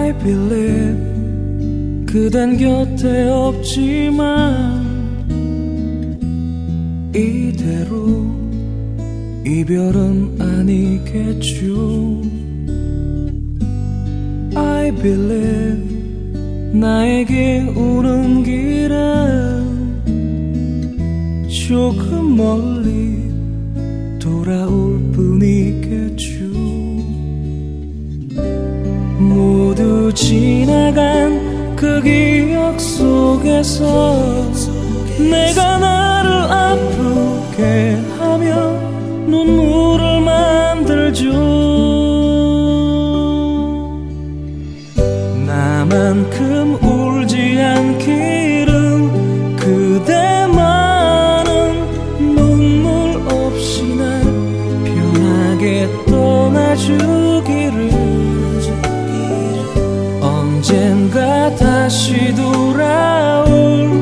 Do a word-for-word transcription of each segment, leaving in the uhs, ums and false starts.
I believe 그댄 곁에 없지만 이대로 이별은 아니겠죠. I believe 나에게 오는 길은 조금 멀리 돌아올 뿐이겠죠. 모두 지나간 그 기억 속에서 내가 나를 아프게 하며 눈물을 만들죠. 나만큼 울지 않기를 그대만은 눈물 없이 날 편하게 떠나주기를 언젠가 다시 돌아올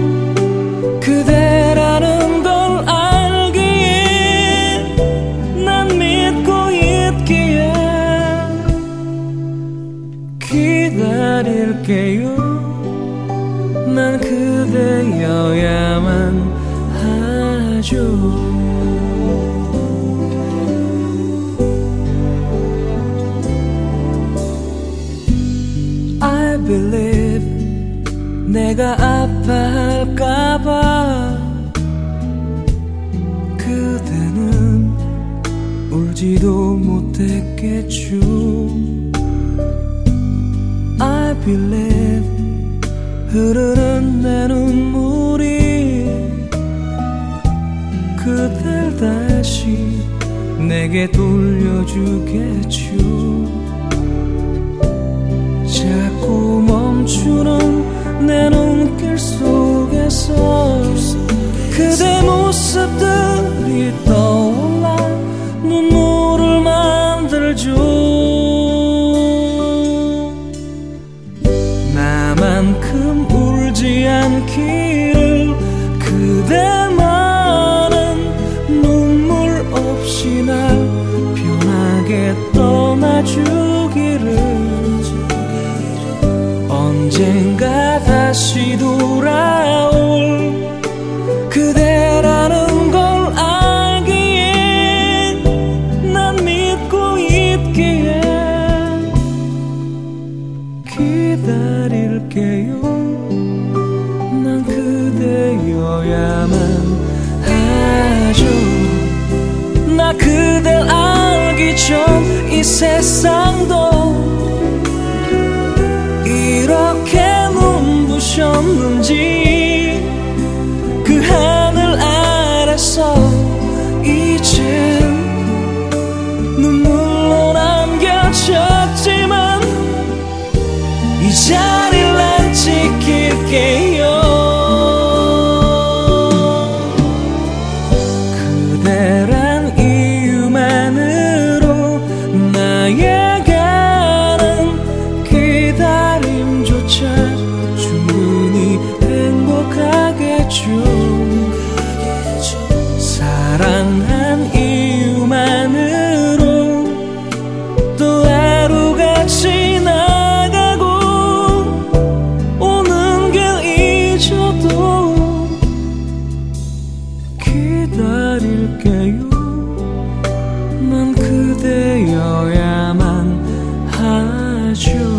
그대라는 걸 알기에 난 믿고 있기에 기다릴게요. 난 그대여야만 하죠. I believe 내가 아파할까봐 그대는 울지도 못했겠죠. I believe 흐르는 내 눈물이 그댈 다시 내게 돌려주겠죠. 자꾸 멈추는 내 눈길 속에서 그대 모습들이 떠올라 눈물을 만들죠. 나만큼 울지 않기를 그대만은 눈물 없이 날 편하게 떠나주기를 언젠가 다시 돌아올 그대라는 걸 알기에 난 믿고 있기에 기다릴게요. 난 그대여야만 하죠. 나 그댈 알기 전 이 세상도 이렇게 눈부셨는지 그 하늘 아래서 이젠 눈물로 남겨졌지만 이 자리를 난 지킬게요. 그대란 이유만으로 나에게는 기다림조차 충분히 행복하겠죠. 사랑한 이유만으로 또 하루가 지나가고 오는 길 잊어도 기다릴게요. 난 그대여야만 하죠.